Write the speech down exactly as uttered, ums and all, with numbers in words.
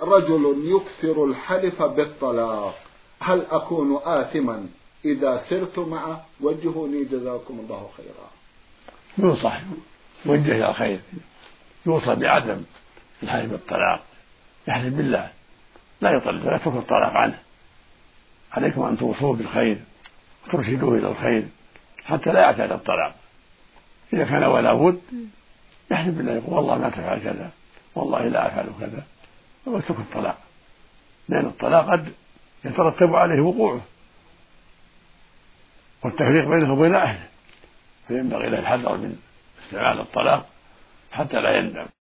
رجل يكثر الحلف بالطلاق، هل أكون آثما إذا سرت معه؟ وجهوني جزاكم الله خيرا. ينصح وجه إلى الخير، يوصى بعدم الحلف بالطلاق، يحلف بالله لا يطلق، لا يترك الطلاق عنه. عليكم أن توصوه بالخير وترشدوه إلى الخير حتى لا يعتاد الطلاق. إذا كان ولا بد يحلف بالله، يقول والله ما تفعل كذا، والله لا أفعل كذا، ويترك الطلاق، لأن الطلاق قد يترتب عليه وقوعه والتفريق بينه وبين أهله، فينبغي له الحذر من استعمال الطلاق حتى لا يندم.